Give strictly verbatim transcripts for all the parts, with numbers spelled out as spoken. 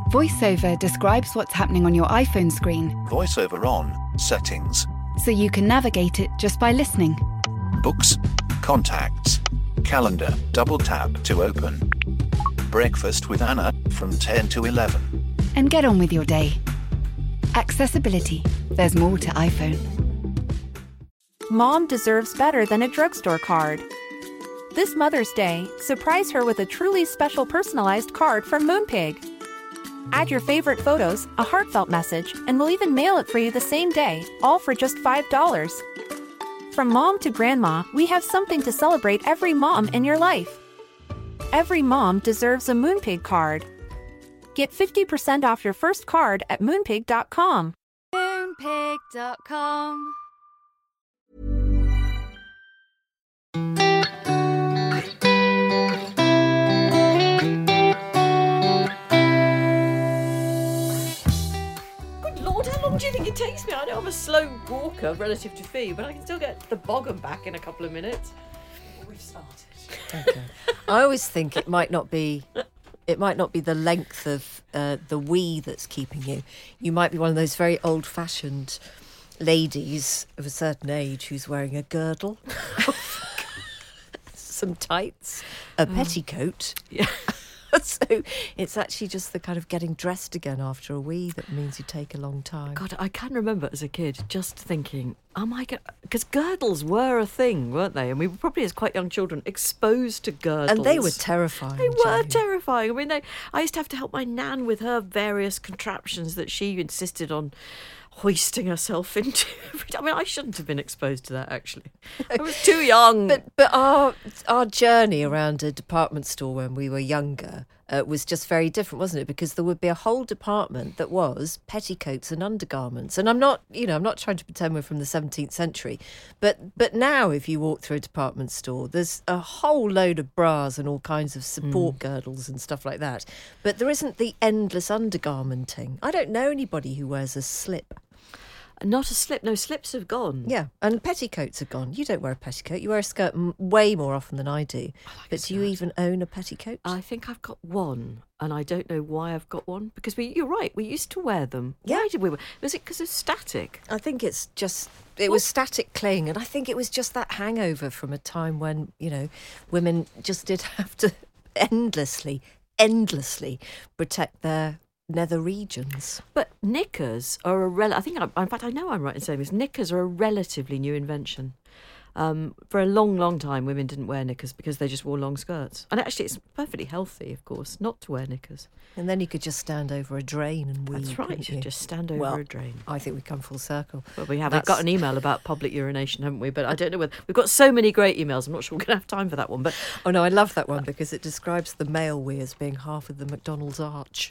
VoiceOver describes what's happening on your iPhone screen, VoiceOver on, settings. so you can navigate it just by listening. Books, contacts, calendar, double tap to open. Breakfast with Anna from ten to eleven. And get on with your day. Accessibility. There's more to iPhone. Mom deserves better than a drugstore card. This Mother's Day, surprise her with a truly special personalized card from Moonpig. Add your favorite photos, a heartfelt message, and we'll even mail it for you the same day, all for just five dollars. From mom to grandma, we have something to celebrate every mom in your life. Every mom deserves a Moonpig card. Get fifty percent off your first card at moonpig dot com. Moonpig dot com. Good Lord, how long do you think it takes me? I know I'm a slow walker relative to Fee, but I can still get the boggin back in a couple of minutes. We've started. Okay. I always think it might not be it might not be the length of uh, the wee that's keeping you. You might be one of those very old-fashioned ladies of a certain age who's wearing a girdle, some tights, a petticoat. Yeah. So it's actually just the kind of getting dressed again after a wee that means you take a long time. God, I can remember as a kid just thinking, oh my God, because girdles were a thing, weren't they? And we were probably as quite young children exposed to girdles. And they were terrifying. They were Jane. terrifying. I mean, they, I used to have to help my nan with her various contraptions that she insisted on hoisting herself into. I mean, I shouldn't have been exposed to that, actually. I was too young. But but our our journey around a department store when we were younger uh, was just very different, wasn't it? Because there would be a whole department that was petticoats and undergarments. And I'm not, you know, I'm not trying to pretend we're from the seventeenth century, but but now if you walk through a department store, there's a whole load of bras and all kinds of support mm. girdles and stuff like that. But there isn't the endless undergarmenting. I don't know anybody who wears a slip. Not a slip. No, slips have gone. Yeah, and petticoats are gone. You don't wear a petticoat. You wear a skirt m- way more often than I do. I like but do you even own a petticoat? I think I've got one, and I don't know why I've got one. Because we, you're right, we used to wear them. Yeah. Why did we wear? Was it because of static? I think it's just, it was static cling, and I think it was just that hangover from a time when, you know, women just did have to endlessly, endlessly protect their nether regions. But knickers are a rel. I think, I, in fact, I know I'm right in saying this. Knickers are a relatively new invention. Um, for a long, long time, women didn't wear knickers because they just wore long skirts. And actually, it's perfectly healthy, of course, not to wear knickers. And then you could just stand over a drain and wee. That's right. You? Just stand over well, a drain. I think we come full circle. Well, we have. That's... We've got an email about public urination, haven't we? But I don't know whether we've got so many great emails. I'm not sure we're going to have time for that one. But oh no, I love that one because it describes the male wee as being half of the McDonald's arch.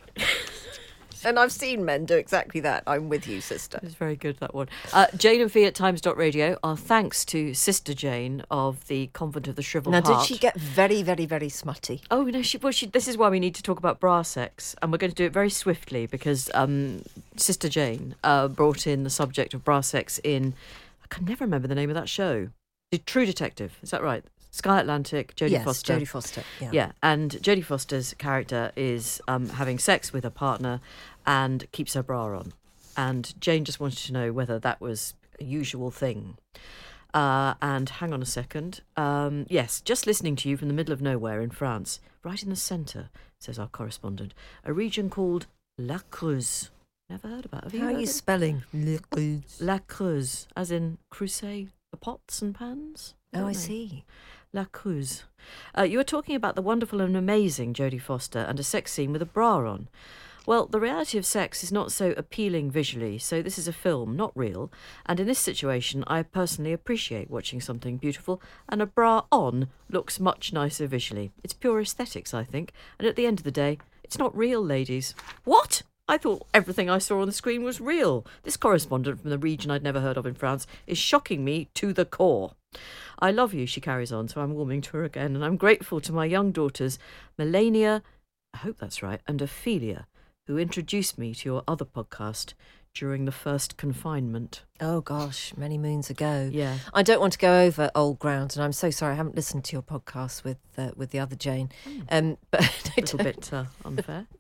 And I've seen men do exactly that. I'm with you, sister. It's very good, that one. Uh, Jane and Fee at times dot radio. Our thanks to Sister Jane of the Convent of the Shrivelled now, Heart. Now, did she get very, very, very smutty? Oh, no, she, well, she, this is why we need to talk about bra sex. And we're going to do it very swiftly because um, Sister Jane uh, brought in the subject of bra sex in, I can never remember the name of that show. The True Detective, is that right? Sky Atlantic, Jodie yes, Foster. Jodie Foster, yeah. Yeah, and Jodie Foster's character is um, having sex with a partner and keeps her bra on. And Jane just wanted to know whether that was a usual thing. Uh, and hang on a second. Um, yes, just listening to you from the middle of nowhere in France, right in the centre, says our correspondent, a region called La Creuse. Never heard about it. Have you How heard are you it? spelling La Creuse? La Creuse, as in crusade, the pots and pans? Oh, I know. see. La Creuse. Uh, you were talking about the wonderful and amazing Jodie Foster and a sex scene with a bra on. Well, the reality of sex is not so appealing visually, so this is a film, not real. And in this situation, I personally appreciate watching something beautiful, and a bra on looks much nicer visually. It's pure aesthetics, I think, and at the end of the day, it's not real, ladies. What? I thought everything I saw on the screen was real. This correspondent from the region I'd never heard of in France is shocking me to the core. I love you, she carries on, so I'm warming to her again, and I'm grateful to my young daughters, Melania, I hope that's right, and Ophelia, who introduced me to your other podcast during the first confinement. Oh, gosh, many moons ago. Yeah. I don't want to go over old ground, and I'm so sorry I haven't listened to your podcast with uh, with the other Jane. Mm. Um, but A little bit uh, unfair, yeah.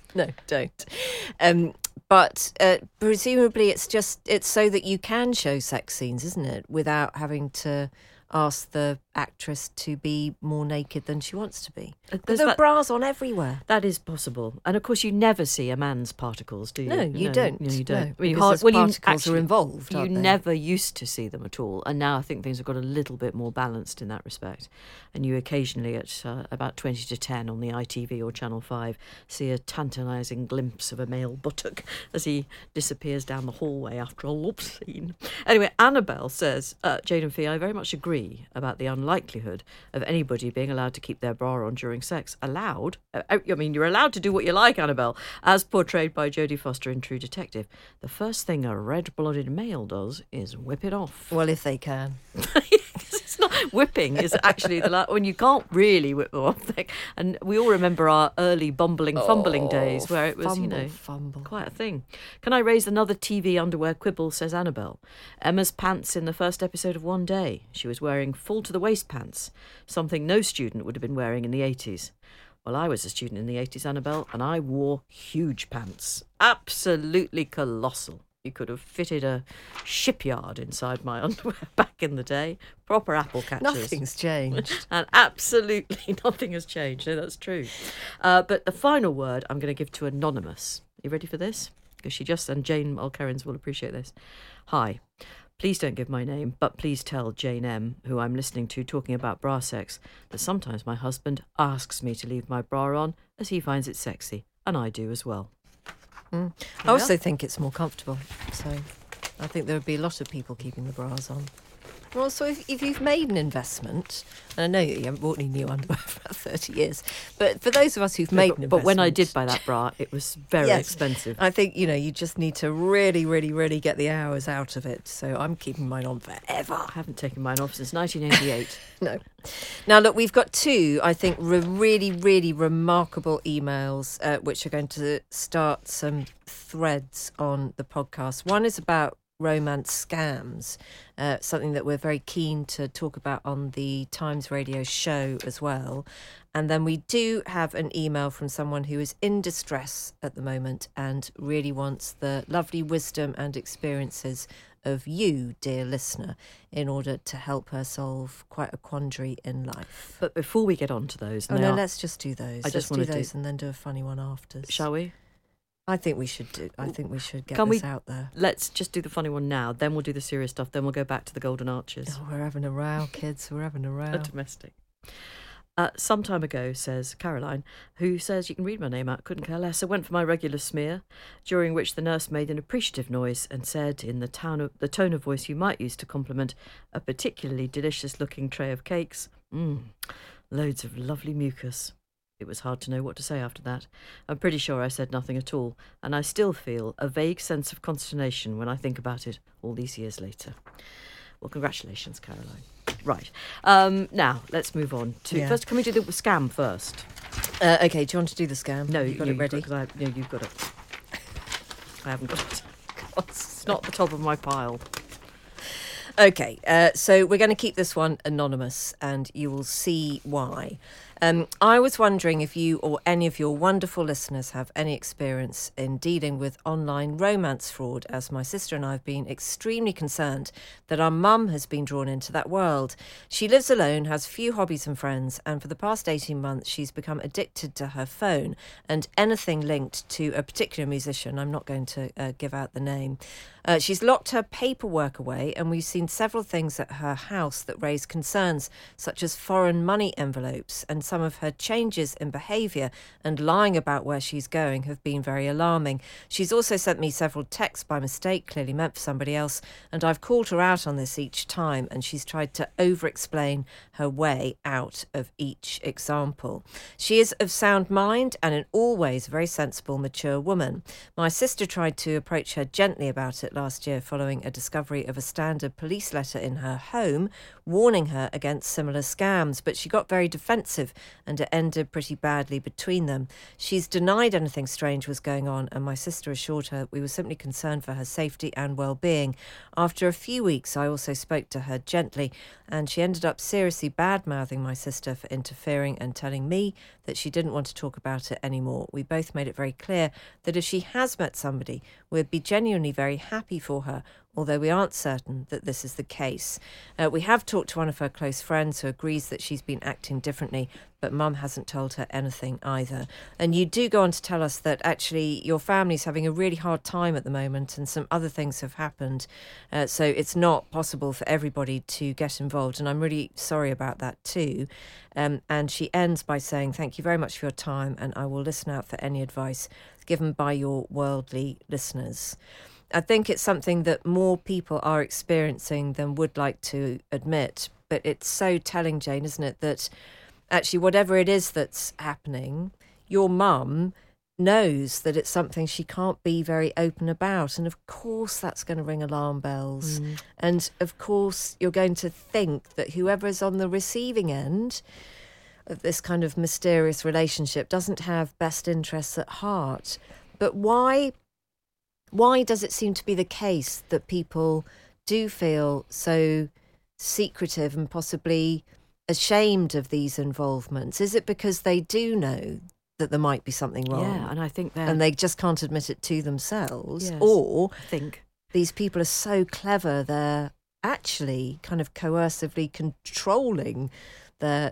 No, don't. Um, but uh, presumably it's just, it's so that you can show sex scenes, isn't it? Without having to ask the actress to be more naked than she wants to be. Uh, But there's there are that- bras on everywhere. That is possible. And of course, you never see a man's particles, do you? No, you don't. No, you don't. No, I mean, because hard- his well, you particles actually- are involved, You aren't they? never used to see them at all. And now I think things have got a little bit more balanced in that respect. And you occasionally, at uh, about twenty to ten on the I T V or Channel five, see a tantalising glimpse of a male buttock as he disappears down the hallway after a love scene. Anyway, Annabelle says, uh, Jane and Fee, I very much agree about the unlikelihood of anybody being allowed to keep their bra on during sex. Allowed? Uh, I mean, you're allowed to do what you like, Annabelle, as portrayed by Jodie Foster in True Detective. The first thing a red-blooded male does is whip it off. Well, if they can. It's not whipping is actually the la- when you can't really whip them off. Like, and we all remember our early bumbling, fumbling Oh, days where it was, you fumble, know, fumble. quite a thing. Can I raise another T V underwear quibble, says Annabelle. Emma's pants in the first episode of One Day. She was wearing full to the waist pants, something no student would have been wearing in the eighties. Well, I was a student in the eighties, Annabelle, and I wore huge pants. Absolutely colossal. You could have fitted a shipyard inside my underwear back in the day. Proper apple catchers. Nothing's changed. And absolutely nothing has changed. No, that's true. Uh, but the final word I'm going to give to Anonymous. You ready for this? Because she just, and Jane Mulkerrins will appreciate this. Hi. Please don't give my name, but please tell Jane M., who I'm listening to talking about bra sex, that sometimes my husband asks me to leave my bra on as he finds it sexy, and I do as well. Mm. I Yeah. also think it's more comfortable. So I think there would be a lot of people keeping the bras on. And also, if, if you've made an investment, and I know you haven't bought any new underwear for about thirty years, but for those of us who've made but, an but investment... when I did buy that bra, it was very Yes. expensive. I think, you know, you just need to really, really, really get the hours out of it. So I'm keeping mine on forever. I haven't taken mine off since nineteen eighty-eight. No. Now, look, we've got two, I think, re- really, really remarkable emails, uh, which are going to start some threads on the podcast. One is about romance scams, uh, something that we're very keen to talk about on the Times Radio show as well. And then we do have an email from someone who is in distress at the moment and really wants the lovely wisdom and experiences of you, dear listener, in order to help her solve quite a quandary in life. But before we get on to those, Oh, and no, they are- let's just do those. I just let's do wanna do- those and then do a funny one after. shall we? I think we should do. I think we should get Can this we- out there. Let's just do the funny one now, then we'll do the serious stuff, then we'll go back to the Golden Arches. Oh, we're having a row, kids. We're having a row. A domestic. Uh, some time ago, says Caroline, who says, you can read my name out, couldn't care less, I went for my regular smear, during which the nurse made an appreciative noise and said, in the, town of, the tone of voice you might use to compliment a particularly delicious-looking tray of cakes, mmm, loads of lovely mucus. It was hard to know what to say after that. I'm pretty sure I said nothing at all, and I still feel a vague sense of consternation when I think about it all these years later. Well, congratulations, Caroline. Right. Um, now, let's move on to... Yeah. First, can we do the scam first? Uh, okay, do you want to do the scam? No, you got you, it ready. Because I, no, you've got it. I haven't got it. It's not the top of my pile. Okay, uh, so we're going to keep this one anonymous, and you will see why. Um, I was wondering if you or any of your wonderful listeners have any experience in dealing with online romance fraud, as my sister and I have been extremely concerned that our mum has been drawn into that world. She lives alone, has few hobbies and friends, and for the past eighteen months she's become addicted to her phone and anything linked to a particular musician. I'm not going to uh, give out the name. Uh, she's locked her paperwork away, and we've seen several things at her house that raise concerns, such as foreign money envelopes, and some of her changes in behaviour and lying about where she's going have been very alarming. She's also sent me several texts by mistake, clearly meant for somebody else, and I've called her out on this each time, and she's tried to over-explain her way out of each example. She is of sound mind and in all ways a very sensible, mature woman. My sister tried to approach her gently about it last year following a discovery of a standard police letter in her home warning her against similar scams, but she got very defensive and it ended pretty badly between them. She's denied anything strange was going on, and my sister assured her we were simply concerned for her safety and well-being. After a few weeks, I also spoke to her gently, and she ended up seriously bad-mouthing my sister for interfering and telling me that she didn't want to talk about it anymore. We both made it very clear that if she has met somebody, we'd be genuinely very happy for her, although we aren't certain that this is the case. Uh, we have talked to one of her close friends who agrees that she's been acting differently, but Mum hasn't told her anything either. And you do go on to tell us that actually your family's having a really hard time at the moment and some other things have happened. Uh, so it's not possible for everybody to get involved. And I'm really sorry about that too. Um, and she ends by saying, thank you very much for your time, and I will listen out for any advice given by your worldly listeners. I think it's something that more people are experiencing than would like to admit, but it's so telling, Jane, isn't it, that actually whatever it is that's happening, your mum knows that it's something she can't be very open about, and of course that's going to ring alarm bells. Mm. And of course you're going to think that whoever is on the receiving end of this kind of mysterious relationship doesn't have best interests at heart. But why... Why does it seem to be the case that people do feel so secretive and possibly ashamed of these involvements? Is it because they do know that there might be something wrong? Yeah, and I think that... And they just can't admit it to themselves? Yes, or I think these people are so clever, they're actually kind of coercively controlling their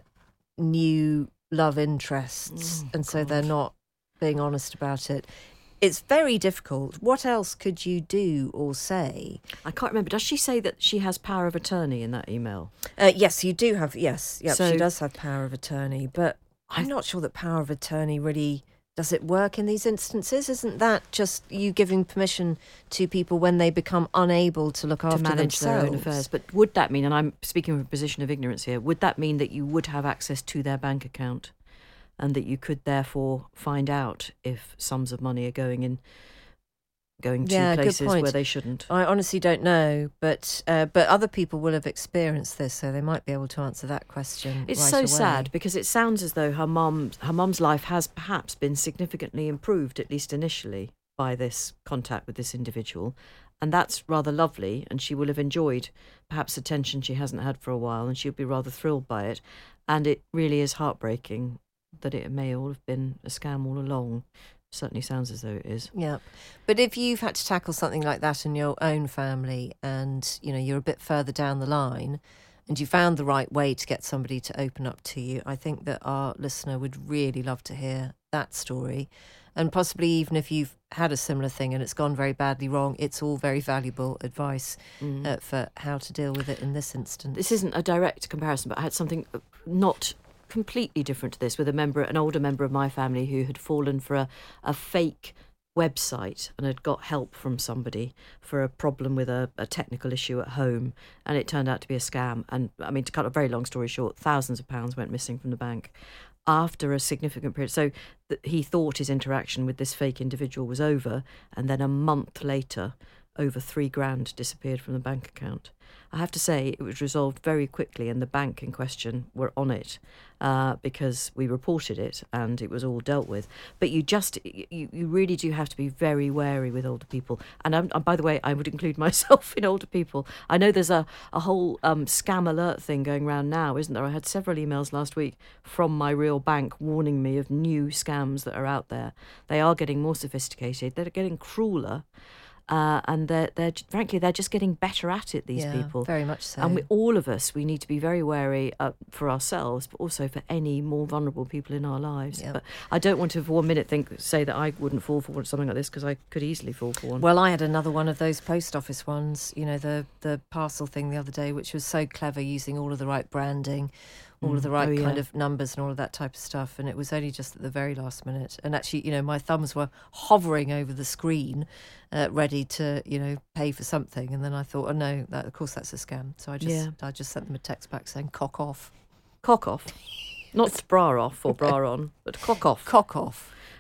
new love interests, oh, and so God. they're not being honest about it. It's very difficult. What else could you do or say? I can't remember. Does she say that she has power of attorney in that email? Uh, yes, you do have, yes. Yep, So- she does have power of attorney, but I'm not sure that power of attorney really... Does it work in these instances? Isn't that just you giving permission to people when they become unable to look after To manage themselves? their own affairs. But would that mean, and I'm speaking from a position of ignorance here, would that mean that you would have access to their bank account and that you could therefore find out if sums of money are going in, going to Yeah, good places point. where they shouldn't? I honestly don't know, but uh, but other people will have experienced this, so they might be able to answer that question. It's right so away. sad because it sounds as though her mum, her mum's life has perhaps been significantly improved, at least initially, by this contact with this individual. And that's rather lovely, and she will have enjoyed perhaps attention she hasn't had for a while, and she'll be rather thrilled by it. And it really is heartbreaking that it may all have been a scam all along. Certainly sounds as though it is. Yeah, but if you've had to tackle something like that in your own family, and you know you're a bit further down the line, and you found the right way to get somebody to open up to you, I think that our listener would really love to hear that story. And possibly even if you've had a similar thing and it's gone very badly wrong, it's all very valuable advice mm. uh, for how to deal with it in this instance. This isn't a direct comparison, but I had something not completely different to this with a member, an older member of my family who had fallen for a, a fake website and had got help from somebody for a problem with a, a technical issue at home, and it turned out to be a scam. And I mean, to cut a very long story short, thousands of pounds went missing from the bank after a significant period. So th- he thought his interaction with this fake individual was over, and then a month later, over three grand disappeared from the bank account. I have to say it was resolved very quickly, and the bank in question were on it uh, because we reported it and it was all dealt with. But you just, you, you really do have to be very wary with older people. And I'm, and by the way, I would include myself in older people. I know there's a, a whole um, scam alert thing going around now, isn't there? I had several emails last week from my real bank warning me of new scams that are out there. They are getting more sophisticated. They're getting crueler. Uh, and they're, they're frankly, they're just getting better at it, these yeah, people. Very much so. And we, all of us, we need to be very wary uh, for ourselves, but also for any more vulnerable people in our lives. Yep. But I don't want to for one minute think say that I wouldn't fall for something like this, because I could easily fall for one. Well, I had another one of those post office ones, you know, the, the parcel thing the other day, which was so clever, using all of the right branding, all mm. of the right oh, yeah. kind of numbers and all of that type of stuff. And it was only just at the very last minute. And actually, you know, my thumbs were hovering over the screen, uh, ready to, you know, pay for something. And then I thought, oh no, that, of course that's a scam. So I just yeah. I just sent them a text back saying cock off. Cock off. Not bra off or bra on, but cock off. Cock off.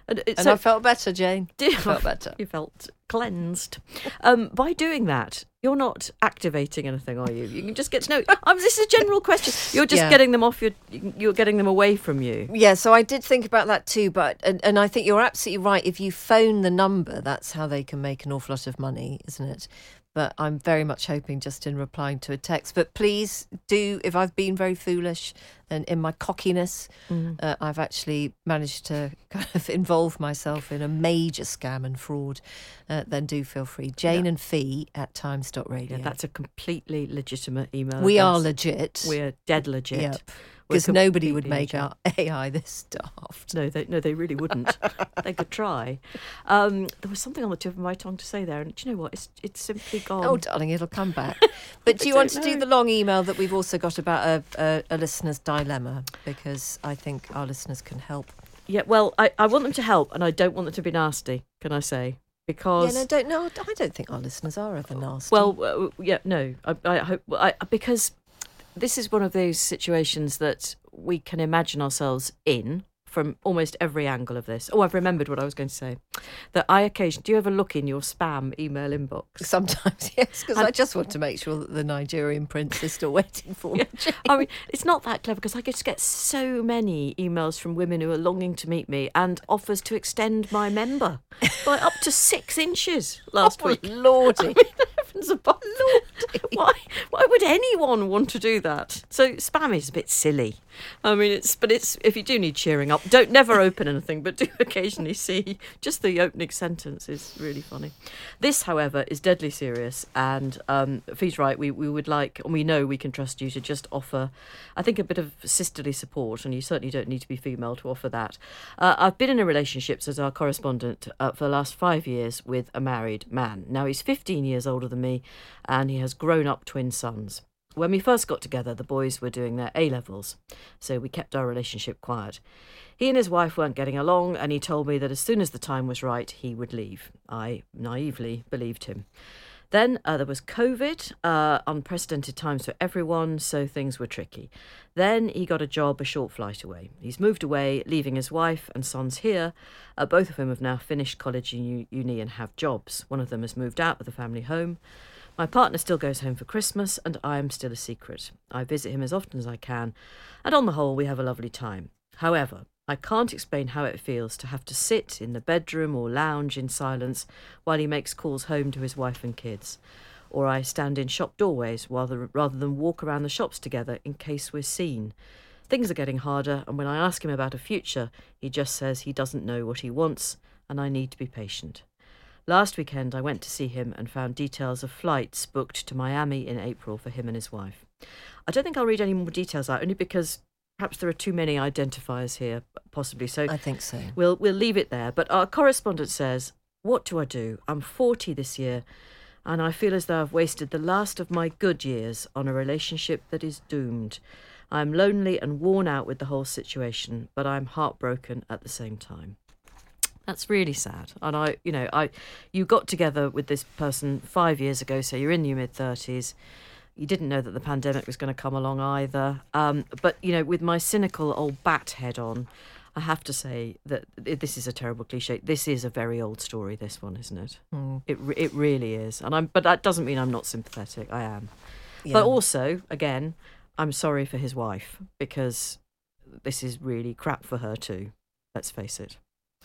And, it, And so, I felt better, Jane. Did- I felt better. You felt cleansed. Um, by doing that, you're not activating anything, are you? You can just get to know. Um, this is a general question. You're just Yeah. getting them off your. You're getting them away from you. Yeah, so I did think about that too, but and, and I think you're absolutely right. If you phone the number, that's how they can make an awful lot of money, isn't it? But I'm very much hoping just in replying to a text. But please do, if I've been very foolish and in my cockiness, Mm. uh, I've actually managed to kind of involve myself in a major scam and fraud, uh, then do feel free. Jane Yeah. and Fee at times dot radio. Yeah, that's a completely legitimate email. we are address. legit. We're dead legit. Yep. We're Because nobody would completely make legit. our A I this daft. No, they no, they really wouldn't. They could try. Um, there was something on the tip of my tongue to say there, and do you know what? It's it's simply gone. Oh, darling, it'll come back. But do I you want to don't do know. the long email that we've also got about a, a, a listener's dilemma? Because I think our listeners can help. Yeah, well, I, I want them to help, and I don't want them to be nasty. Can I say? Because Yeah, no, don't, no, I don't think our listeners are ever nasty. well, uh, yeah, no, I, I hope I, because this is one of those situations that we can imagine ourselves in from almost every angle of this. Oh, I've remembered what I was going to say. That I occasionally, do you ever look in your spam email inbox? sometimes, yes, because And- I just want to make sure that the Nigerian prince is still waiting for me. I mean, it's not that clever because I just get so many emails from women who are longing to meet me and offers to extend my member by up to six inches last Oh, week. Lordy. I mean, heavens above. Why? Why would anyone want to do that? So spam is a bit silly. I mean, it's but it's if you do need cheering up, don't never open anything, but do occasionally see. Just the opening sentence is really funny. This, however, is deadly serious, and um, Fee's right. We we would like, and we know we can trust you to just offer, I think, a bit of sisterly support, and you certainly don't need to be female to offer that. Uh, I've been in a relationship as our correspondent uh, for the last five years with a married man. Now he's fifteen years older than me, and he has grown-up twin sons. When we first got together, the boys were doing their A-levels, so we kept our relationship quiet. He and his wife weren't getting along, and he told me that as soon as the time was right, he would leave. I naively believed him. Then uh, there was COVID, uh, unprecedented times for everyone, so things were tricky. Then he got a job a short flight away. He's moved away, leaving his wife and sons here. Uh, both of whom have now finished college and u- uni and have jobs. One of them has moved out of the family home. My partner still goes home for Christmas, and I am still a secret. I visit him as often as I can, and on the whole, we have a lovely time. However, I can't explain how it feels to have to sit in the bedroom or lounge in silence while he makes calls home to his wife and kids. Or I stand in shop doorways rather, rather than walk around the shops together in case we're seen. Things are getting harder, and when I ask him about a future, he just says he doesn't know what he wants, and I need to be patient. Last weekend, I went to see him and found details of flights booked to Miami in April for him and his wife. I don't think I'll read any more details out, only because perhaps there are too many identifiers here, possibly. So I think so. we'll we'll leave it there. But our correspondent says, "What do I do? I'm forty this year, and I feel as though I've wasted the last of my good years on a relationship that is doomed. I'm lonely and worn out with the whole situation, but I'm heartbroken at the same time." That's really sad. And I, you know, I, you got together with this person five years ago, so you're in your mid thirties. You didn't know that the pandemic was going to come along either. Um, but, you know, with my cynical old bat head on, I have to say that this is a terrible cliche. This is a very old story, this one, isn't it? Mm. It re- it really is. And I'm, but that doesn't mean I'm not sympathetic. I am. Yeah. But also, again, I'm sorry for his wife, because this is really crap for her too. Let's face it.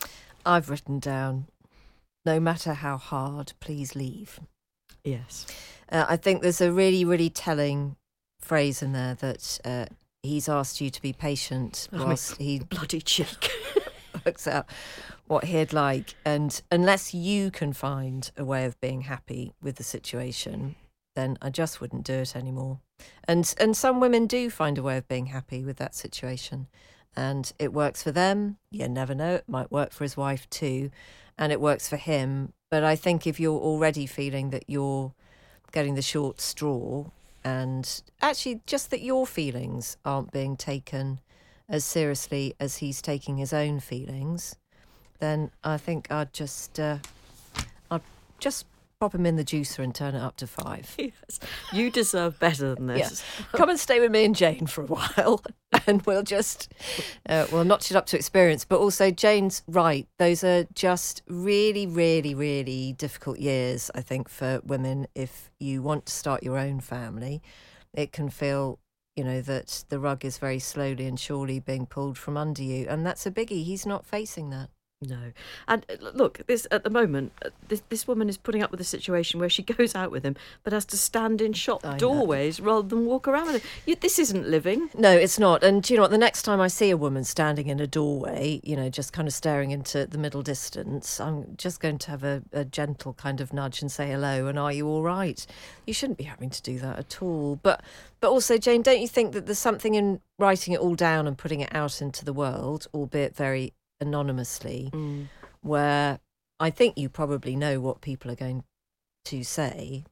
I've written down, no matter how hard, please leave. Yes. Uh, I think there's a really, really telling phrase in there that uh, he's asked you to be patient I mean, whilst he Bloody cheek. works out what he'd like. And unless you can find a way of being happy with the situation, then I just wouldn't do it anymore. And and some women do find a way of being happy with that situation. And it works for them. You never know. It might work for his wife too. And it works for him. But I think if you're already feeling that you're getting the short straw, and actually just that your feelings aren't being taken as seriously as he's taking his own feelings, then I think I'd just, uh, I'd just pop him in the juicer and turn it up to five. Yes. You deserve better than this. Come and stay with me and Jane for a while, and we'll just uh, we'll notch it up to experience. But also, Jane's right. Those are just really, really, really difficult years, I think, for women. If you want to start your own family, it can feel, you know, that the rug is very slowly and surely being pulled from under you. And that's a biggie. He's not facing that. No. And uh, look, this at the moment, uh, this this woman is putting up with a situation where she goes out with him but has to stand in shop I know. doorways rather than walk around with him. You, this isn't living. No, it's not. And do you know what? The next time I see a woman standing in a doorway, you know, just kind of staring into the middle distance, I'm just going to have a, a gentle kind of nudge and say hello and are you all right? You shouldn't be having to do that at all. But but also, Jane, don't you think that there's something in writing it all down and putting it out into the world, albeit very anonymously, mm. where I think you probably know what people are going to say,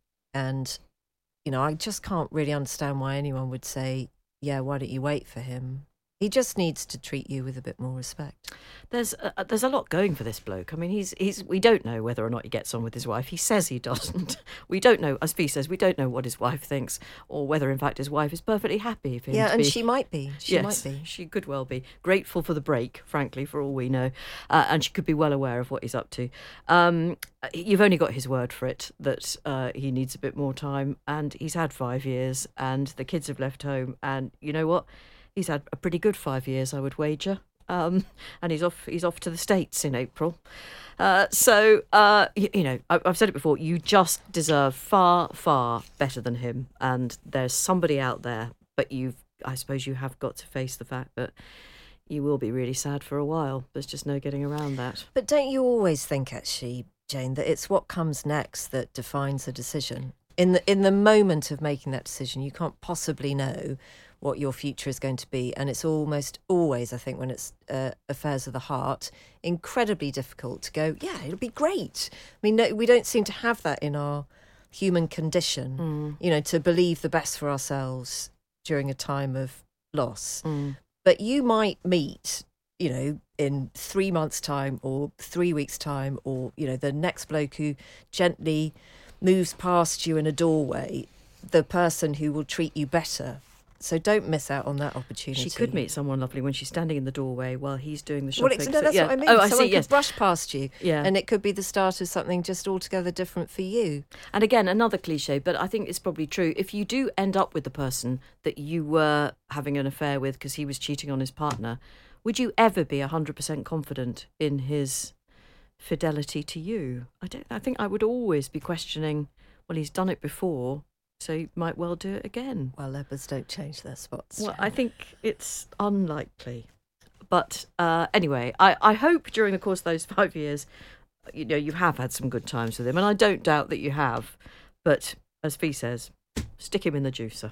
and you know, I just can't really understand why anyone would say, yeah, why don't you wait for him? He just needs to treat you with a bit more respect. There's a, there's a lot going for this bloke. I mean, he's he's. We don't know whether or not he gets on with his wife. He says he doesn't. We don't know, as Fee says, we don't know what his wife thinks, or whether in fact his wife is perfectly happy for him yeah, to and be. she might be. She yes, might be. She could well be grateful for the break, frankly, for all we know, uh, and she could be well aware of what he's up to. Um, you've only got his word for it that uh, he needs a bit more time, and he's had five years, and the kids have left home, and you know what? He's had a pretty good five years, I would wager, um, and he's off. He's off to the States in April. Uh, so uh, you, you know, I, I've said it before. You just deserve far, far better than him, and there's somebody out there. But you've, I suppose, you have got to face the fact that you will be really sad for a while. There's just no getting around that. But don't you always think, actually, Jane, that it's what comes next that defines a decision? In the in the moment of making that decision, you can't possibly know what your future is going to be, and it's almost always, I think, when it's uh, affairs of the heart, incredibly difficult to go, yeah, it'll be great. I mean, no, we don't seem to have that in our human condition, mm. you know, to believe the best for ourselves during a time of loss. Mm. But you might meet, you know, in three months' time or three weeks' time, or, you know, the next bloke who gently moves past you in a doorway, the person who will treat you better. So don't miss out on that opportunity. She could meet someone lovely when she's standing in the doorway while he's doing the Well, shopping. it's, no, that's so, yeah. what I mean. Oh, I Someone see, yes. could brush past you, yeah. and it could be the start of something just altogether different for you. And again, another cliche, but I think it's probably true. If you do end up with the person that you were having an affair with because he was cheating on his partner, would you ever be one hundred percent confident in his fidelity to you? I don't. I think I would always be questioning, well, he's done it before, so he might well do it again. Well, leopards don't change their spots. Well, I think it's unlikely. But uh, anyway, I, I hope during the course of those five years, you know, you have had some good times with him. And I don't doubt that you have. But as Fee says, stick him in the juicer.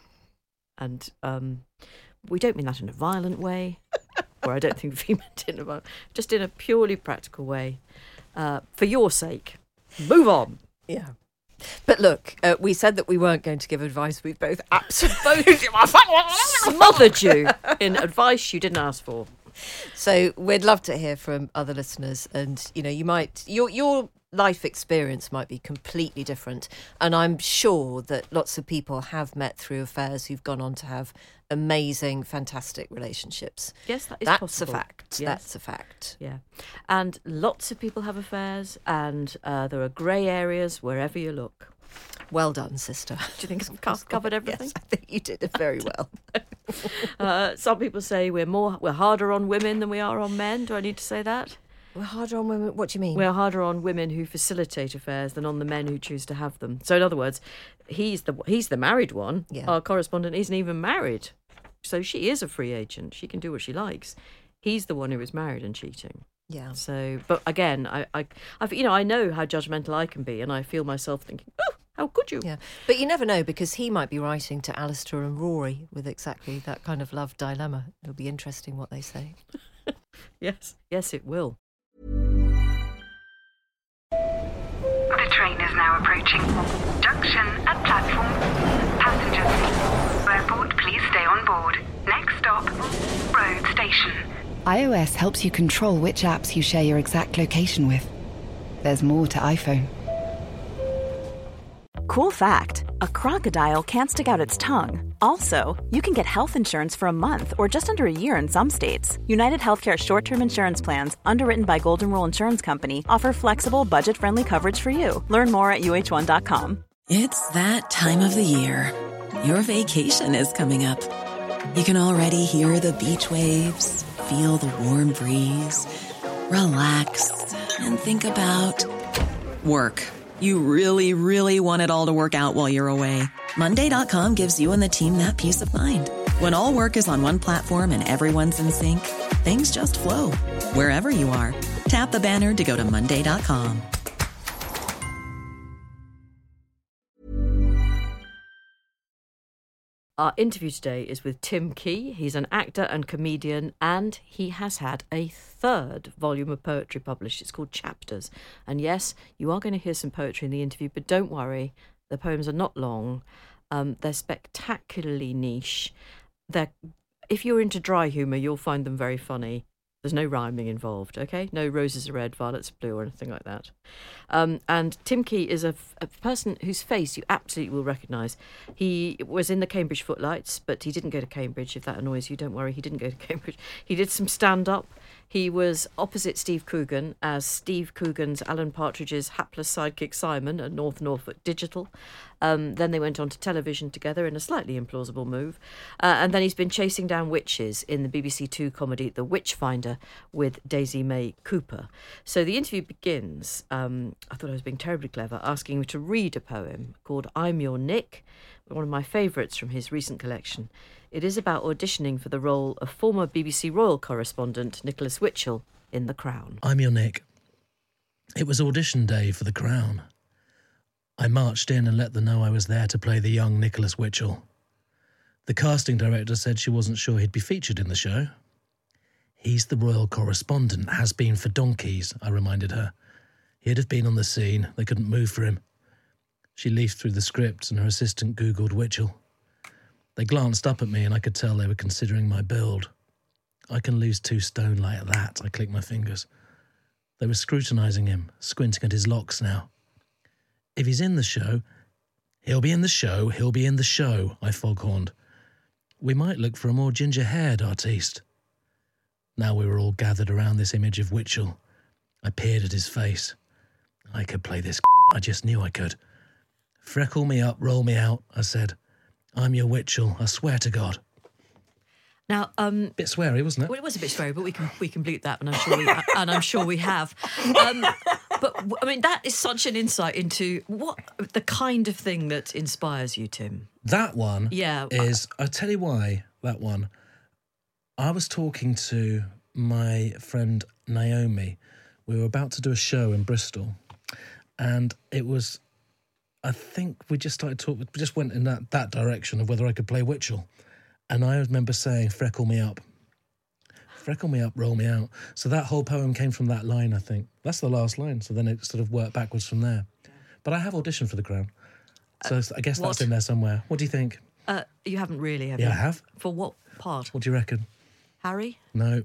And um, we don't mean that in a violent way, or I don't think Fee meant it in a violent, just in a purely practical way. Uh, for your sake, move on. Yeah. But look, uh, we said that we weren't going to give advice. We've both absolutely smothered you in advice you didn't ask for. So we'd love to hear from other listeners, and you know, you might your your life experience might be completely different, and I'm sure that lots of people have met through affairs who've gone on to have amazing, fantastic relationships. Yes, that is That's possible. a fact. Yes. That's a fact. Yeah. And lots of people have affairs, and uh, there are grey areas wherever you look. Well done, sister. Do you think I've covered everything? Yes, I think you did it very well. uh, some people say we're more we're harder on women than we are on men. Do I need to say that? We're harder on women. What do you mean? We're harder on women who facilitate affairs than on the men who choose to have them. So in other words, he's the he's the married one. Yeah. Our correspondent isn't even married. So she is a free agent. She can do what she likes. He's the one who is married and cheating. Yeah. So, but again, I, I, I, you know, I know how judgmental I can be, and I feel myself thinking, oh, how could you? Yeah. But you never know, because he might be writing to Alistair and Rory with exactly that kind of love dilemma. It'll be interesting what they say. Yes. Yes, it will. The train is now approaching. Junction at platform. Passengers, airport, please stay on board. Next stop, road station. iOS helps you control which apps you share your exact location with. There's more to iPhone. Cool fact, a crocodile can't stick out its tongue. Also, you can get health insurance for a month or just under a year in some states. United Healthcare short-term insurance plans, underwritten by Golden Rule Insurance Company, offer flexible, budget-friendly coverage for you. Learn more at U H one dot com. It's that time of the year. Your vacation is coming up. You can already hear the beach waves, feel the warm breeze, relax, and think about work. You really, really want it all to work out while you're away. Monday dot com gives you and the team that peace of mind. When all work is on one platform and everyone's in sync, things just flow. Wherever you are, tap the banner to go to Monday dot com. Our interview today is with Tim Key. He's an actor and comedian, and he has had a third volume of poetry published. It's called Chapters. And yes, you are going to hear some poetry in the interview, but don't worry, the poems are not long. Um, they're spectacularly niche. They're, if you're into dry humour, you'll find them very funny. There's no rhyming involved, okay? No roses are red, violets are blue, or anything like that. Um, and Tim Key is a, a person whose face you absolutely will recognise. He was in the Cambridge Footlights, but he didn't go to Cambridge. If that annoys you, don't worry, he didn't go to Cambridge. He did some stand-up. He was opposite Steve Coogan as Steve Coogan's Alan Partridge's hapless sidekick Simon at North Norfolk Digital. Um, then they went on to television together in a slightly implausible move. Uh, and then he's been chasing down witches in the B B C Two comedy The Witchfinder with Daisy May Cooper. So the interview begins, um, I thought I was being terribly clever, asking me to read a poem called I'm Your Nick, one of my favourites from his recent collection. It is about auditioning for the role of former B B C royal correspondent Nicholas Witchell in The Crown. I'm Your Nick. It was audition day for The Crown. I marched in and let them know I was there to play the young Nicholas Witchell. The casting director said she wasn't sure he'd be featured in the show. He's the royal correspondent, has been for donkeys, I reminded her. He'd have been on the scene, they couldn't move for him. She leafed through the script and her assistant Googled Witchell. They glanced up at me and I could tell they were considering my build. I can lose two stone like that, I clicked my fingers. They were scrutinising him, squinting at his locks now. If he's in the show, he'll be in the show, he'll be in the show, I foghorned. We might look for a more ginger-haired artiste. Now we were all gathered around this image of Witchell. I peered at his face. I could play this I just knew I could. Freckle me up, roll me out, I said. I'm your Witchell, I swear to God. Now, um, bit sweary, wasn't it? Well, it was a bit sweary, but we can we can bleep that, and I'm sure we and I'm sure we have. Um, but I mean, that is such an insight into what the kind of thing that inspires you, Tim. That one, yeah, is. I'll tell you why. That one. I was talking to my friend Naomi. We were about to do a show in Bristol, and it was. I think we just started talking. We just went in that, that direction of whether I could play Witchell. And I remember saying, freckle me up. Freckle me up, roll me out. So that whole poem came from that line, I think. That's the last line. So then it sort of worked backwards from there. But I have auditioned for The Crown. So uh, I guess what? That's in there somewhere. What do you think? Uh, you haven't really, have yeah, you? Yeah, I have. For what part? What do you reckon? Harry? No.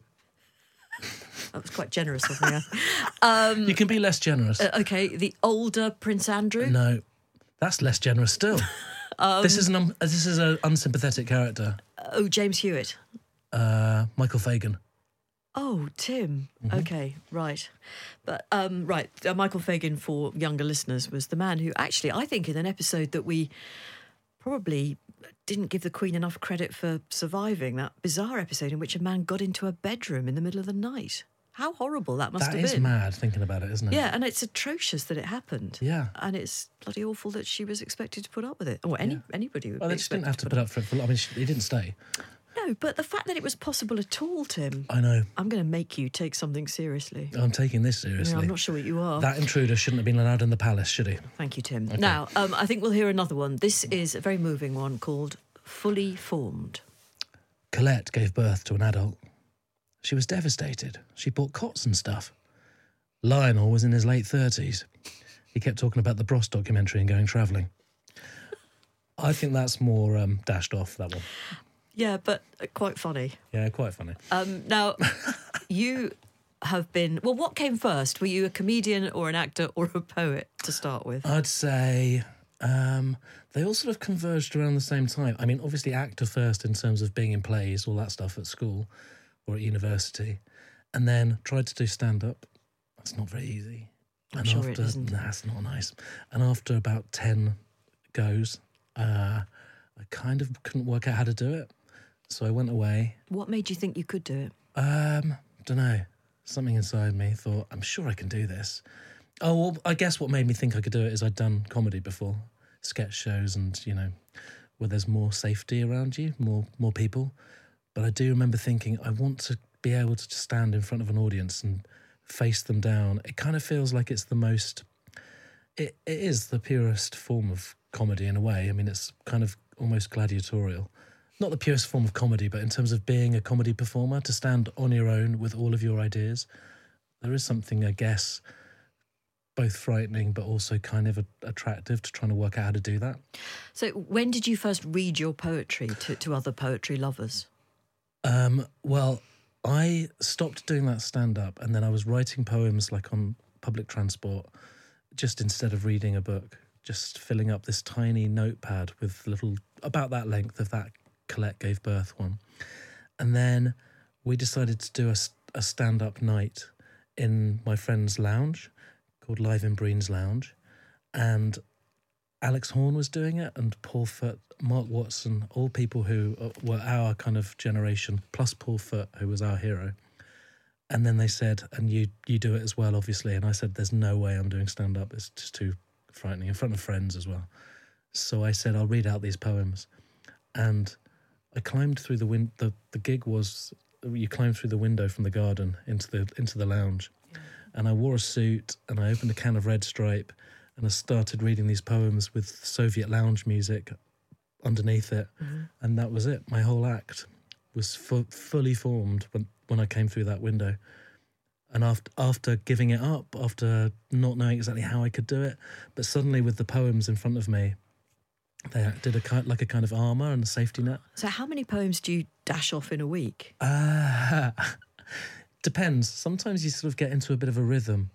That was quite generous of me. um, you can be less generous. Uh, okay, the older Prince Andrew? No. That's less generous still. um, this is an um, this is an unsympathetic character. Oh, James Hewitt. Uh, Michael Fagan. Oh, Tim. Mm-hmm. Okay, right. But, um, right, uh, Michael Fagan, for younger listeners, was the man who actually, I think in an episode that we probably didn't give the Queen enough credit for surviving, that bizarre episode in which a man got into a bedroom in the middle of the night. How horrible that must that have been. That is mad, thinking about it, isn't it? Yeah, and it's atrocious that it happened. Yeah. And it's bloody awful that she was expected to put up with it. Or any, yeah. anybody would well, be they just didn't have to put, put up for it. For, I mean, she, he didn't stay. No, but the fact that it was possible at all, Tim. I know. I'm going to make you take something seriously. I'm taking this seriously. Yeah, I'm not sure what you are. That intruder shouldn't have been allowed in the palace, should he? Thank you, Tim. Okay. Now, um, I think we'll hear another one. This is a very moving one called Fully Formed. Colette gave birth to an adult. She was devastated. She bought cots and stuff. Lionel was in his late thirties. He kept talking about the Bros documentary and going travelling. I think that's more um, dashed off, that one. Yeah, but uh, quite funny. Yeah, quite funny. Um, now, you have been... Well, what came first? Were you a comedian or an actor or a poet to start with? I'd say Um, they all sort of converged around the same time. I mean, obviously actor first in terms of being in plays, all that stuff at school or at university, and then tried to do stand-up. That's not very easy. I'm and sure after, it isn't. Nah, it's not nice. And after about ten goes, uh, I kind of couldn't work out how to do it. So I went away. What made you think you could do it? Um, don't know. Something inside me thought, I'm sure I can do this. Oh, well, I guess what made me think I could do it is I'd done comedy before, sketch shows, and, you know, where there's more safety around you, more more people. But I do remember thinking, I want to be able to just stand in front of an audience and face them down. It kind of feels like it's the most... It, it is the purest form of comedy in a way. I mean, it's kind of almost gladiatorial. Not the purest form of comedy, but in terms of being a comedy performer, to stand on your own with all of your ideas, there is something, I guess, both frightening but also kind of a, attractive to trying to work out how to do that. So when did you first read your poetry to, to other poetry lovers? Um, well, I stopped doing that stand-up and then I was writing poems like on public transport, just instead of reading a book, just filling up this tiny notepad with little, about that length of that Colette Gave Birth one. And then we decided to do a, a stand-up night in my friend's lounge called Live in Breen's Lounge. And Alex Horne was doing it, and Paul Foot, Mark Watson, all people who were our kind of generation, plus Paul Foot, who was our hero. And then they said, and you you do it as well, obviously. And I said, there's no way I'm doing stand-up. It's just too frightening, in front of friends as well. So I said, I'll read out these poems. And I climbed through the win- the the gig was you climbed through the window from the garden into the into the lounge, yeah. And I wore a suit and I opened a can of Red Stripe and I started reading these poems with Soviet lounge music underneath it, mm-hmm. And that was it. My whole act was fu- fully formed when when I came through that window. And after after giving it up, after not knowing exactly how I could do it, but suddenly with the poems in front of me, they acted a kind, like a kind of armour and a safety net. So how many poems do you dash off in a week? Uh, depends. Sometimes you sort of get into a bit of a rhythm.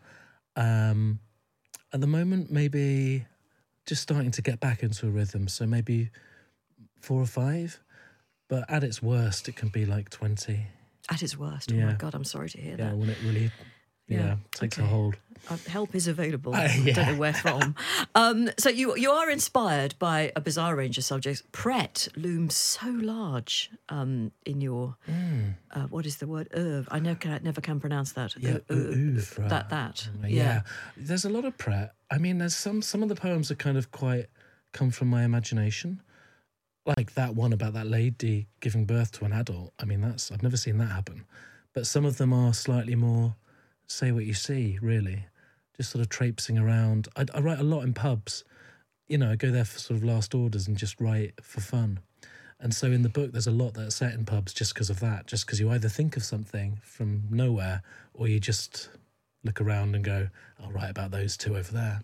Um, at the moment, maybe just starting to get back into a rhythm. So maybe four or five. But at its worst, it can be like twenty. At its worst? Yeah. Oh, my God, I'm sorry to hear yeah, that. when it really... Yeah, yeah, takes okay. a hold. Uh, help is available. Uh, yeah. I don't know where from. um, so you you are inspired by a bizarre range of subjects. Pret looms so large um, in your mm. uh, what is the word? Oeuvre. I never can, never can pronounce that. Yeah, uh, oeuvre. That that. Yeah. yeah. There's a lot of Pret. I mean, there's some some of the poems are kind of quite come from my imagination. Like that one about that lady giving birth to an adult. I mean, that's I've never seen that happen. But some of them are slightly more say what you see, really. Just sort of traipsing around. I, I write a lot in pubs. You know, I go there for sort of last orders and just write for fun. And so in the book, there's a lot that's set in pubs just because of that, just because you either think of something from nowhere or you just look around and go, I'll write about those two over there.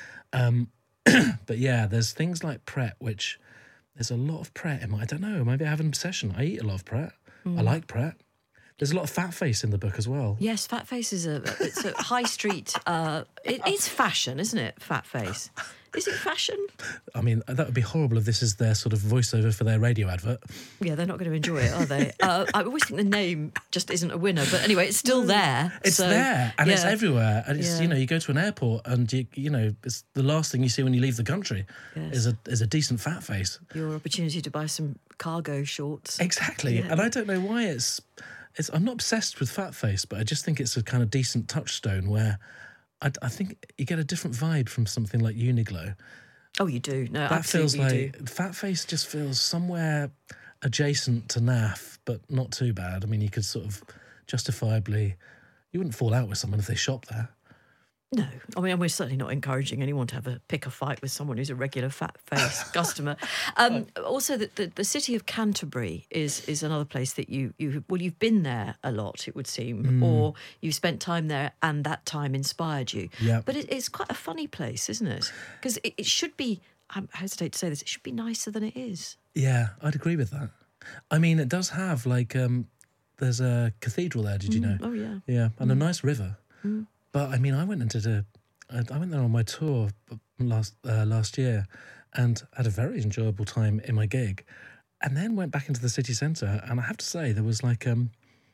Um, but yeah, there's things like Pret, which there's a lot of Pret in my, I don't know, maybe I have an obsession. I eat a lot of Pret. Mm. I like Pret. There's a lot of fat face in the book as well. Yes, fat face is a it's a high street. Uh, it, it's fashion, isn't it? Fat face. Is it fashion? I mean, that would be horrible if this is their sort of voiceover for their radio advert. Yeah, they're not going to enjoy it, are they? uh, I always think the name just isn't a winner, but anyway, it's still there. It's so, there, and yeah. it's everywhere. And it's Yeah. you know, you go to an airport, and you you know, it's the last thing you see when you leave the country Yes. is a is a decent fat face. Your opportunity to buy some cargo shorts. Exactly, Yeah. and I don't know why it's. It's, I'm not obsessed with fat face, but I just think it's a kind of decent touchstone where I, I think you get a different vibe from something like Uniqlo. Oh, you do. No, that absolutely feels like you do. fat face just feels somewhere adjacent to naff, but not too bad. I mean, you could sort of justifiably, you wouldn't fall out with someone if they shop there. No, I mean, we're certainly not encouraging anyone to have a pick a fight with someone who's a regular fat face customer. Um, also, the, the the city of Canterbury is is another place that you you well, you've been there a lot, it would seem, Mm. or you've spent time there, and that time inspired you. Yeah. But it, it's quite a funny place, isn't it? Because it, it should be. I hesitate to say this. It should be nicer than it is. Yeah, I'd agree with that. I mean, it does have like um, there's a cathedral there. Did you know? Oh yeah. Yeah, and a nice river. Mm. But I mean, I went and did a I, I went there on my tour last uh, last year, and had a very enjoyable time in my gig, and then went back into the city centre, and I have to say there was like um,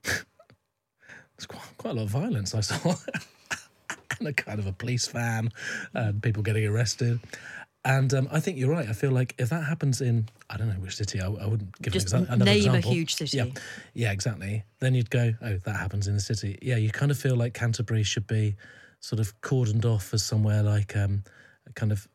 there's quite, quite a lot of violence I saw, and a kind of a police van, and people getting arrested. And um, I think you're right. I feel like if that happens in, I don't know which city, I, I wouldn't give Just an exa- another name example. a huge city. Yeah, yeah, exactly. Then you'd go, oh, that happens in the city. Yeah, you kind of feel like Canterbury should be sort of cordoned off as somewhere like um, a kind of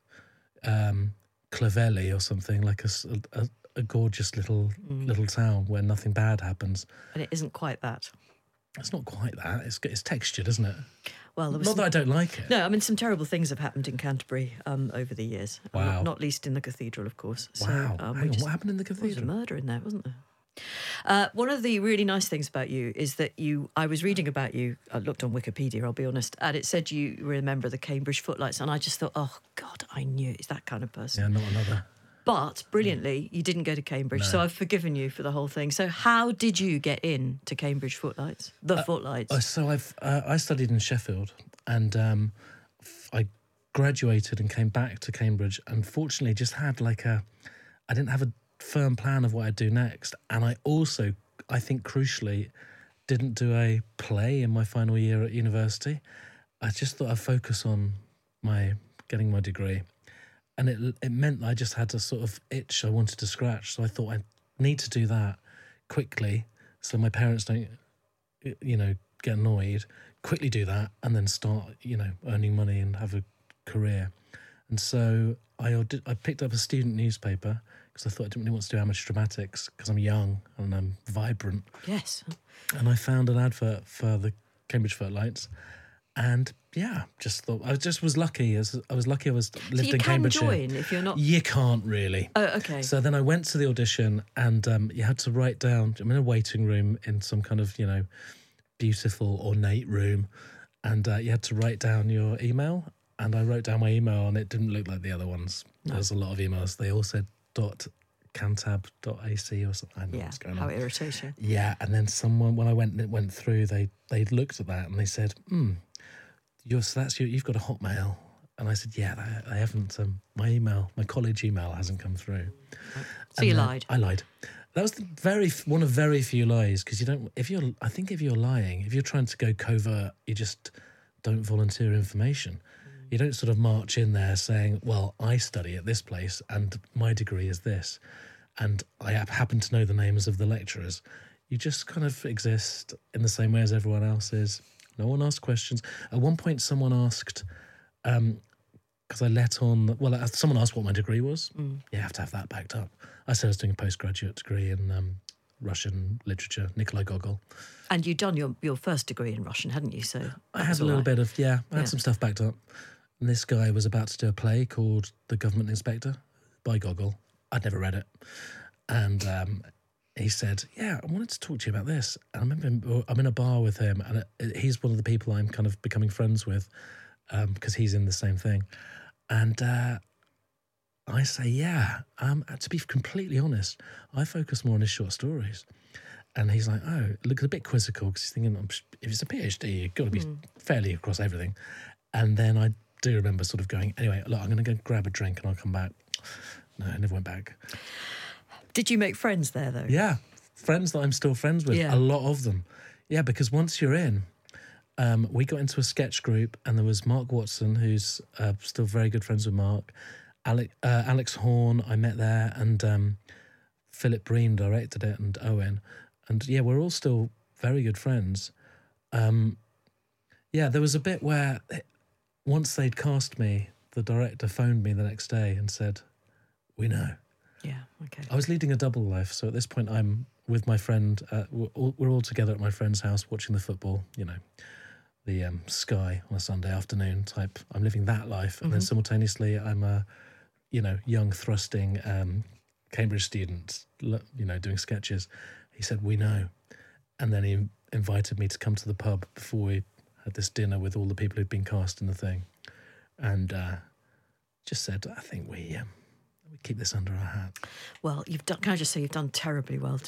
um, Clovelly or something, like a, s- a- a gorgeous little Mm. little town where nothing bad happens. And it isn't quite that. It's not quite that. It's it's textured, isn't it? Well, there was Not some- that I don't like it. No, I mean, some terrible things have happened in Canterbury um, over the years. Uh, Wow. Not, not least in the cathedral, of course. So, Wow. um, we Hang on, just- what happened in the There was a cathedral? murder in there, wasn't there? Uh, one of the really nice things about you is that you, I was reading about you, I looked on Wikipedia, I'll be honest, and it said you were a member of the Cambridge Footlights, and I just thought, oh, God, I knew it. It's that kind of person. Yeah, not another. But brilliantly, you didn't go to Cambridge, No. so I've forgiven you for the whole thing. So how did you get in to Cambridge Footlights? The Footlights? Uh, so I've uh, I studied in Sheffield, and um, f- I graduated and came back to Cambridge. Unfortunately, just had like a, I didn't have a firm plan of what I'd do next, and I also, I think crucially, didn't do a play in my final year at university. I just thought I'd focus on my getting my degree, and it it meant that I just had a sort of itch I wanted to scratch. So I thought I need to do that quickly, so my parents don't, you know, get annoyed. Quickly do that, and then start, you know, earning money and have a career. And so I audi- I picked up a student newspaper because I thought I didn't really want to do amateur dramatics because I'm young and I'm vibrant. Yes. And I found an advert for the Cambridge Footlights, and yeah, just thought I just was lucky. As I was lucky, I was lived so you in can Cambridgeshire. join if you're not... You can't really. Oh, okay. So then I went to the audition, and um, you had to write down. I'm in a waiting room in some kind of, you know, beautiful ornate room, and uh, you had to write down your email. And I wrote down my email, and it didn't look like the other ones. No. There was a lot of emails. They all said dot cantab dot a c or something. I don't know Yeah, what's going how on. irritating. Yeah, and then someone, when I went it went through, they they looked at that and they said, "Hmm, you're so that's you. You've got a Hotmail." And I said, "Yeah, I, I haven't. Um, my email, my college email, hasn't come through." So And you then lied. I lied. That was the very one of very few lies, because you don't. If you're, I think if you're lying, if you're trying to go covert, you just don't volunteer information. You don't sort of march in there saying, "Well, I study at this place and my degree is this, and I hap- happen to know the names of the lecturers." You just kind of exist in the same way as everyone else is. No one asks questions. At one point, someone asked, because I let on, well, uh, someone asked what my degree was. Mm. You have to have that backed up. I said I was doing a postgraduate degree in um, Russian literature, Nikolai Gogol. And you'd done your, your first degree in Russian, hadn't you? So I that had was a little all right. bit of, yeah, I had Yeah. some stuff backed up. And this guy was about to do a play called The Government Inspector by Gogol. I'd never read it. And um, he said, "Yeah, I wanted to talk to you about this." And I remember him, I'm in a bar with him, and it, he's one of the people I'm kind of becoming friends with because um, he's in the same thing. And uh, I say, yeah, um, to be completely honest, I focus more on his short stories. And he's like, oh, look, a bit quizzical, because he's thinking, if it's a PhD, you've got to be Mm. fairly across everything. And then I do remember sort of going, anyway, look, I'm going to go grab a drink and I'll come back. No, I never went back. Did you make friends there, though? Yeah, friends that I'm still friends with, Yeah. a lot of them. Yeah, because once you're in, um, we got into a sketch group, and there was Mark Watson, who's uh, still very good friends with Mark, Alec, uh, Alex Horn, I met there, and um, Philip Breen directed it, and Owen. And yeah, we're all still very good friends. Um, yeah, there was a bit where once they'd cast me, the director phoned me the next day and said, "We know." Yeah, okay. I was leading a double life, so at this point I'm with my friend. Uh, we're, all, we're all together at my friend's house watching the football, you know, the um, Sky on a Sunday afternoon type. I'm living that life, and then Mhm. simultaneously I'm a, you know, young thrusting um, Cambridge student, lo- you know, doing sketches. He said, "We know," and then he invited me to come to the pub before we had this dinner with all the people who'd been cast in the thing, and uh, just said, "I think we." Um, We keep this under our hat. Well, you've done, can I just say you've done terribly well, Tim.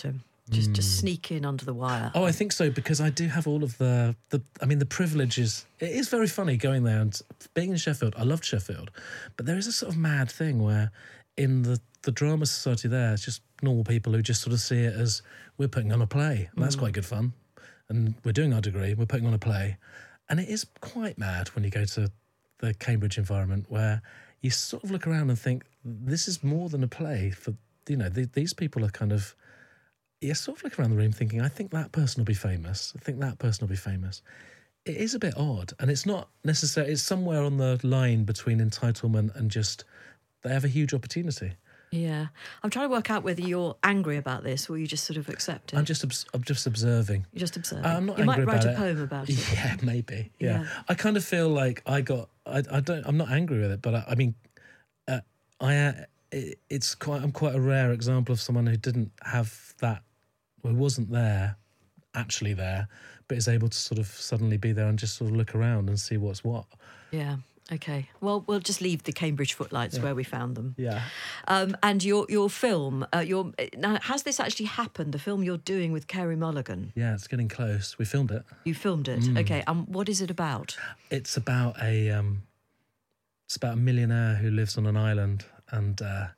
Just just sneak in under the wire. Oh, I think so, because I do have all of the, the I mean, the privileges. It is very funny going there and being in Sheffield. I loved Sheffield. But there is a sort of mad thing where in the, the drama society there, it's just normal people who just sort of see it as we're putting on a play. And that's Mm. quite good fun. And we're doing our degree, we're putting on a play. And it is quite mad when you go to the Cambridge environment where you sort of look around and think, this is more than a play. For, you know, the, these people are kind of... You sort of look around the room thinking, I think that person will be famous. I think that person will be famous. It is a bit odd, and it's not necessarily... It's somewhere on the line between entitlement and just they have a huge opportunity. Yeah. I'm trying to work out whether you're angry about this or you just sort of accept it. I'm just obs- I'm just observing. You're just observing. I'm not you angry might write about a it. poem about it. Yeah, maybe. Yeah. Yeah. I kind of feel like I got... I, I don't... I'm not angry with it, but I, I mean, uh, I... Uh, it, it's quite... I'm quite a rare example of someone who didn't have that... Who wasn't there, actually there, but is able to sort of suddenly be there and just sort of look around and see what's what. Yeah. Okay. Well, we'll just leave the Cambridge footlights Yeah. where we found them. Yeah. Um, and your your film, uh, your now has this actually happened? The film you're doing with Carey Mulligan. Yeah, it's getting close. We filmed it. You filmed it. Mm. Okay. And um, what is it about? It's about a um, it's about a millionaire who lives on an island, and uh,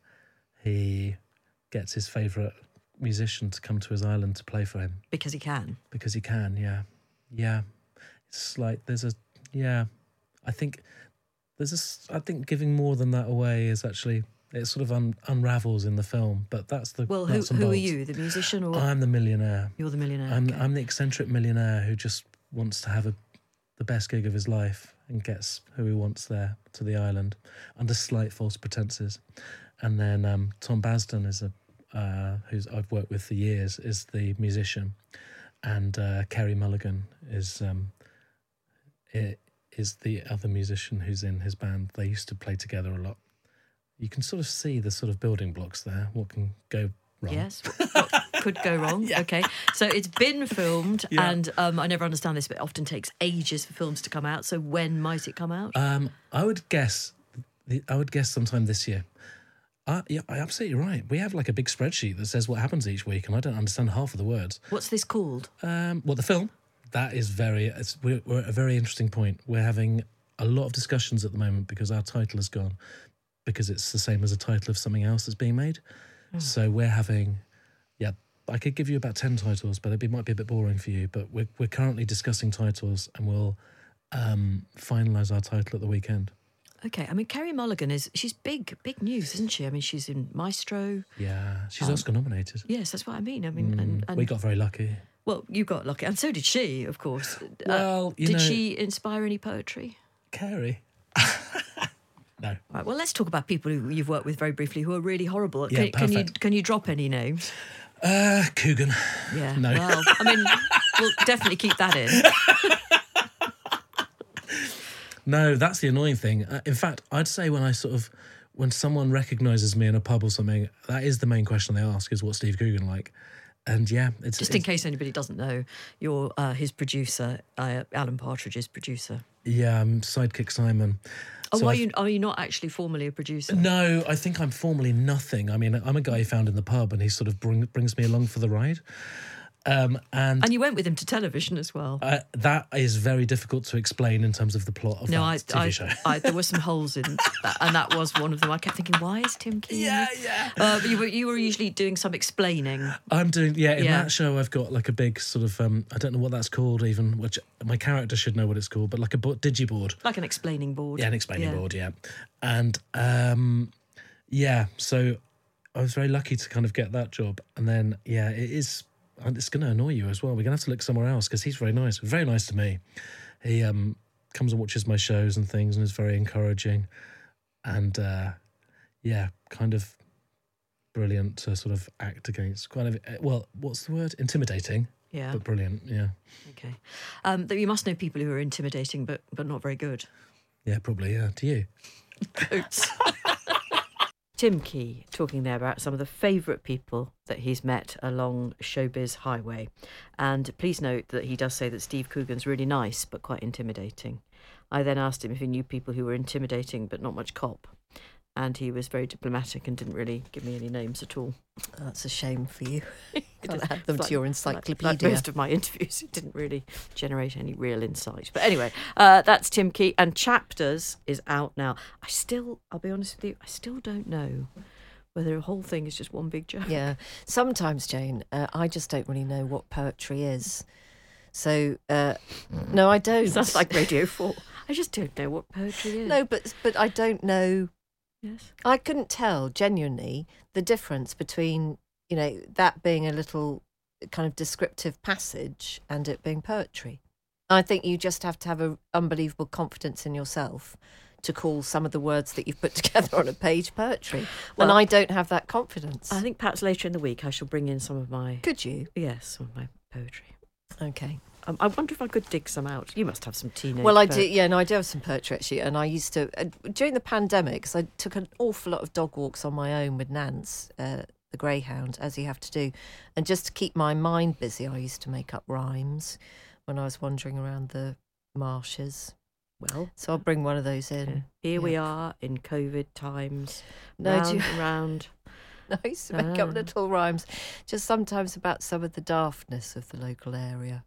he gets his favourite musician to come to his island to play for him Because he can. because he can. Yeah, yeah. It's like there's a yeah. I think there's a. s- I think giving more than that away is actually it sort of un, unravels in the film. But that's the Well, who nuts and who are bolts. you? The musician or I'm the millionaire. you're the millionaire? I'm Okay. I'm the eccentric millionaire who just wants to have a the best gig of his life and gets who he wants there to the island under slight false pretenses. And then um, Tom Basden is a uh, who's I've worked with for years is the musician, and uh, Carey Mulligan is um, i- is the other musician who's in his band. They used to play together a lot. You can sort of see the sort of building blocks there. What can go wrong? Yes. What, what could go wrong? Okay. So it's been filmed, Yeah. and um, I never understand this, but it often takes ages for films to come out. So when might it come out? Um, I would guess, the, I would guess sometime this year. Uh, yeah, I'm absolutely right. We have like a big spreadsheet that says what happens each week, and I don't understand half of the words. What's this called? Um, well, the film, that is very, it's, we're, we're at a very interesting point. We're having a lot of discussions at the moment because our title has gone, because it's the same as a title of something else that's being made. Oh. So we're having, yeah, I could give you about ten titles, but it be- might be a bit boring for you. But we're, we're currently discussing titles, and we'll um, finalise our title at the weekend. Okay. I mean, Carey Mulligan is, she's big, big news, isn't she? I mean, she's in Maestro. Yeah, she's Um, Oscar nominated. Yes, that's what I mean. I mean, Mm, and, and we got very lucky. well, you got lucky, and so did she, of course. Uh, Well, you did know- she inspire any poetry? Carey. No. Right. Well, let's talk about people who you've worked with very briefly who are really horrible. Yeah, can, can you perfect. can you drop any names? Uh, Coogan. Yeah. No. Well, I mean, we'll definitely keep that in. No, that's the annoying thing. Uh, in fact, I'd say when I sort of, when someone recognises me in a pub or something, that is the main question they ask is what's Steve Coogan like? And yeah, it's Just in it's- case anybody doesn't know, you're uh, his producer, uh, Alan Partridge's producer. Yeah, I'm sidekick Simon. Oh, So are I've- you are you not actually formally a producer? No, I think I'm formally nothing. I mean, I'm a guy he found in the pub, and he sort of bring, brings me along for the ride. Um, and And you went with him to television as well. uh, that is very difficult to explain in terms of the plot of No, that I, T V I, show. I, there were some holes in that, and that was one of them. I kept thinking, why is Tim Keen? Yeah, yeah. Uh, but you were you were usually doing some explaining. I'm doing, yeah, in Yeah. that show I've got like a big sort of, um, I don't know what that's called even, which my character should know what it's called, but like a bo- digiboard. Like an explaining board. Yeah, an explaining Yeah. board, yeah. And um, yeah, so I was very lucky to kind of get that job. And then, yeah, it is, and it's going to annoy you as well. We're going to have to look somewhere else because he's very nice, very nice to me. He um, comes and watches my shows and things and is very encouraging. And uh, yeah, kind of brilliant to sort of act against. Kind of, well, what's the word? Intimidating. Yeah. But brilliant, yeah. Okay. Um, that you must know people who are intimidating, but but not very good. Yeah, probably, yeah. Do you? Oops. Tim Key talking there about some of the favourite people that he's met along Showbiz Highway. And please note that he does say that Steve Coogan's really nice, but quite intimidating. I then asked him if he knew people who were intimidating, but not much cop. and he was very diplomatic and didn't really give me any names at all. That's a shame for you. Can't Just- add them like- to your like- encyclopedia. Like most of my interviews, it didn't really generate any real insight. But anyway, uh, that's Tim Key, and Chapters is out now. I still, I'll be honest with you, I still don't know whether the whole thing is just one big joke. Yeah. Sometimes, Jane, uh, I just don't really know what poetry is. So, uh, no, I don't. Sounds like Radio four. I just don't know what poetry is. No, but but I don't know. Yes. I couldn't tell genuinely the difference between, you know, that being a little kind of descriptive passage and it being poetry. I think you just have to have an unbelievable confidence in yourself to call some of the words that you've put together on a page poetry. Well, and I don't have that confidence. I think perhaps later in the week I shall bring in some of my... Could you? Yes, some of my poetry. Okay. Um, I wonder if I could dig some out. You must have some teenage... Well, I po- do. Yeah, no, I do have some poetry actually, and I used to uh, during the pandemic. Because I took an awful lot of dog walks on my own with Nance, uh, the greyhound, as you have to do, and just to keep my mind busy, I used to make up rhymes when I was wandering around the marshes. Well, so I'll bring one of those in. Yeah. Here Yeah. we are in COVID times. No, round do you- and round. No, I used to make up Ah. little rhymes, just sometimes about some of the daftness of the local area.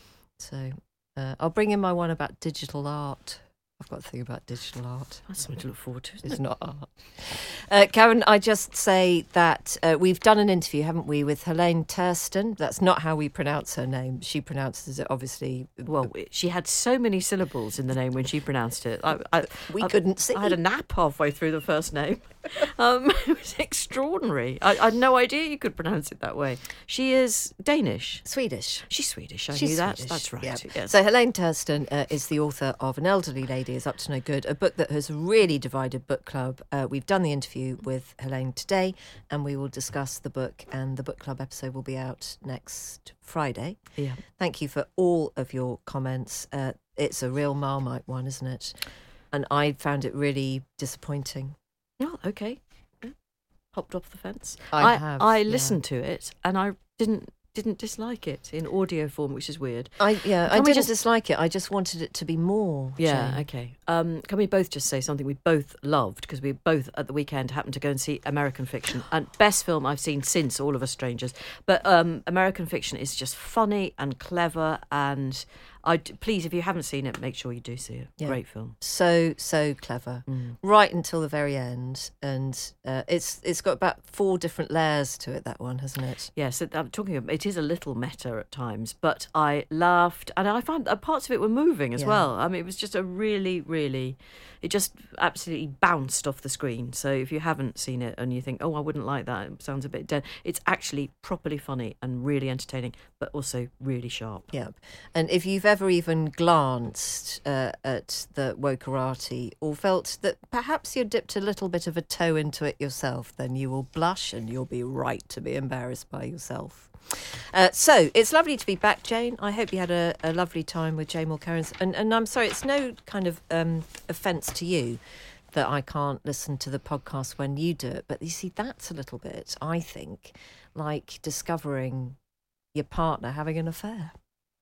So uh, I'll bring in my one about digital art. I've got a thing about digital art. That's something to look forward to, isn't It's it? not art. Uh, Karen, I just say that uh, we've done an interview, haven't we, with Helene Thurston. That's not how we pronounce her name. She pronounces it, obviously. Well, it- she had so many syllables in the name when she pronounced it. I, I, We I- couldn't see. I had a nap halfway through the first name. Um, it was extraordinary. I, I had no idea you could pronounce it that way. She is Danish. Swedish. She's Swedish. I She's knew that. Swedish, That's right. yeah. Yes. So Helene Thurston uh, is the author of An Elderly Lady is Up to No Good, a book that has really divided book club. Uh, we've done the interview with Helene today, and we will discuss the book, and the book club episode will be out next Friday. Yeah. Thank you for all of your comments. Uh, it's a real Marmite one, isn't it? And I found it really disappointing. Oh, okay. Yeah. Hopped off the fence. I I, have, I yeah. listened to it and I didn't didn't dislike it in audio form, which is weird. I yeah, I Can we didn't just- dislike it. I just wanted it to be more. Yeah, Jane. okay. Um, can we both just say something we both loved, because we both at the weekend happened to go and see American Fiction, and best film I've seen since All of Us Strangers. But um, American Fiction is just funny and clever, and I please, if you haven't seen it, make sure you do see it. Yeah. Great film. So so clever, Mm. right until the very end, and uh, it's it's got about four different layers to it. That one, hasn't it? Yes, it- I'm talking. It is a little meta at times, but I laughed, and I found uh, parts of it were moving as Yeah. well. I mean, it was just a really, really, it just absolutely bounced off the screen. So if you haven't seen it and you think, oh, I wouldn't like that, it sounds a bit dead, it's actually properly funny and really entertaining, but also really sharp. Yep. And if you've ever even glanced uh, at the Wokarati or felt that perhaps you dipped a little bit of a toe into it yourself, then you will blush and you'll be right to be embarrassed by yourself. Uh, so it's lovely to be back, Jane. I hope you had a, a lovely time with Jane Mulcairns. And, and I'm sorry, it's no kind of um, offence to you that I can't listen to the podcast when you do it. But you see, that's a little bit, I think, like discovering your partner having an affair.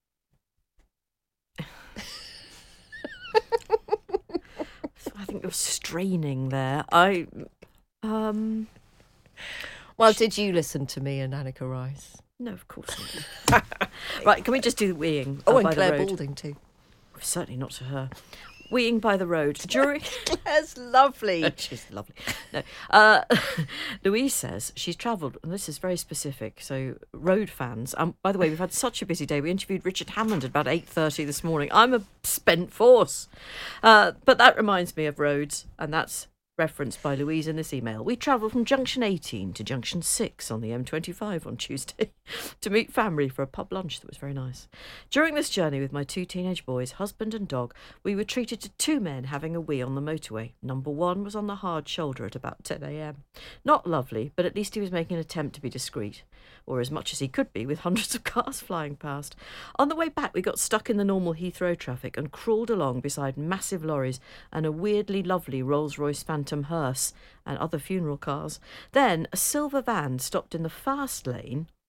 I think you're straining there. I, um, Well, did you listen to me and Annika Rice? no, of course not. Right, can we just do the weeing? Oh, uh, and by Claire the road? Balding too. Certainly not to her. Weeing by the road. During Claire's lovely. She's lovely. No, uh, Louise says she's travelled, and this is very specific. So, road fans. Um, by the way, we've had such a busy day. We interviewed Richard Hammond at about eight thirty this morning. I'm a spent force, uh, but that reminds me of roads, and that's referenced by Louise in this email. We travelled from Junction eighteen to Junction six on the M twenty-five on Tuesday to meet family for a pub lunch that was very nice. During this journey with my two teenage boys, husband and dog, we were treated to two men having a wee on the motorway. Number one was on the hard shoulder at about ten a.m. Not lovely, but at least he was making an attempt to be discreet, or as much as he could be with hundreds of cars flying past. On the way back, we got stuck in the normal Heathrow traffic and crawled along beside massive lorries and a weirdly lovely Rolls-Royce Phantom hearse and other funeral cars. Then a silver van stopped in the fast lane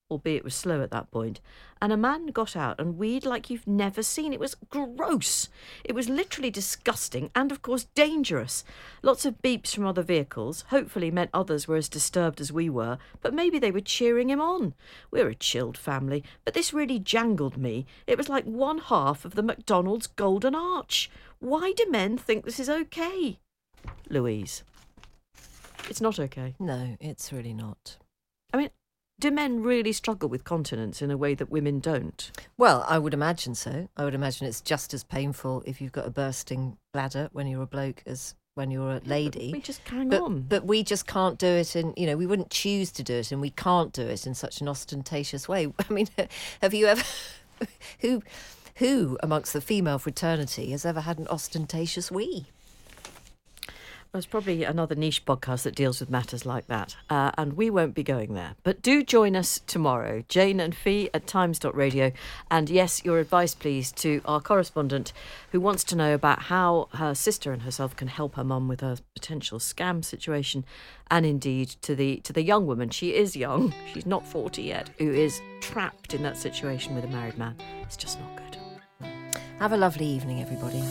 albeit it was slow at that point, and a man got out and weed like you've never seen. It was gross. It was literally disgusting and, of course, dangerous. Lots of beeps from other vehicles hopefully meant others were as disturbed as we were, but maybe they were cheering him on. We're a chilled family, but this really jangled me. It was like one half of the McDonald's Golden Arch. Why do men think this is okay? Louise. It's not okay. No, it's really not. I mean, do men really struggle with continence in a way that women don't? Well, I would imagine so. I would imagine it's just as painful if you've got a bursting bladder when you're a bloke as when you're a lady. Yeah, we just hang but, on. But we just can't do it in, you know, we wouldn't choose to do it, and we can't do it in such an ostentatious way. I mean, have you ever... who, who amongst the female fraternity has ever had an ostentatious wee? There's probably another niche podcast that deals with matters like that, uh, and we won't be going there. But do join us tomorrow, Jane and Fee at times dot radio. And yes, your advice, please, to our correspondent who wants to know about how her sister and herself can help her mum with her potential scam situation, and indeed to the to the young woman. She is young, she's not forty yet, who is trapped in that situation with a married man. It's just not good. Have a lovely evening, everybody.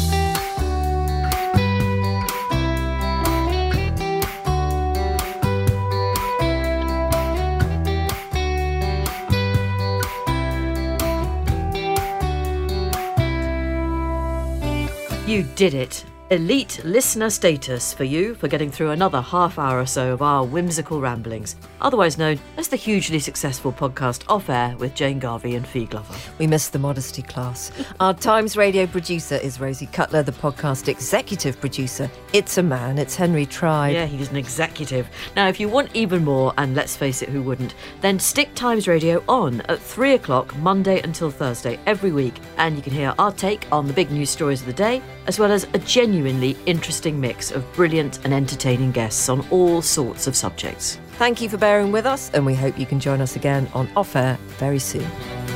You did it. Elite listener status for you for getting through another half hour or so of our whimsical ramblings, otherwise known as the hugely successful podcast Off Air with Jane Garvey and Fee Glover. We missed the modesty class. Our Times Radio producer is Rosie Cutler, the podcast executive producer. It's a man, it's Henry Tribe. Yeah, he's an executive. Now, if you want even more, and let's face it, who wouldn't, then stick Times Radio on at three o'clock Monday until Thursday every week, and you can hear our take on the big news stories of the day, as well as a genuine genuinely interesting mix of brilliant and entertaining guests on all sorts of subjects. Thank you for bearing with us, and we hope you can join us again on Off Air very soon.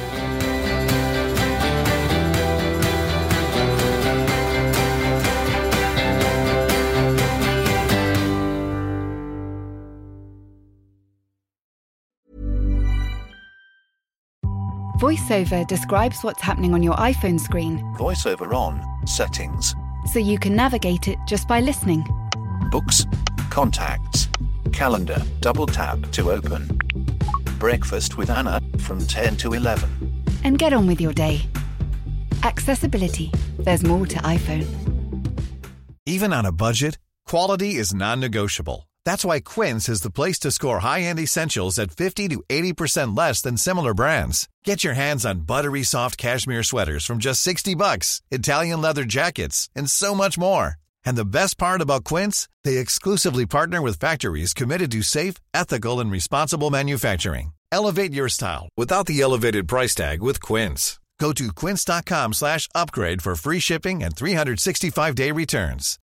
VoiceOver describes what's happening on your iPhone screen, VoiceOver on, settings, so you can navigate it just by listening. books, contacts, calendar, double tap to open. Breakfast with Anna from ten to eleven. And get on with your day. Accessibility. There's more to iPhone. Even on a budget, quality is non-negotiable. That's why Quince is the place to score high-end essentials at fifty to eighty percent less than similar brands. Get your hands on buttery soft cashmere sweaters from just sixty bucks, Italian leather jackets, and so much more. And the best part about Quince, they exclusively partner with factories committed to safe, ethical, and responsible manufacturing. Elevate your style without the elevated price tag with Quince. Go to quince.com slash upgrade for free shipping and three sixty-five day returns.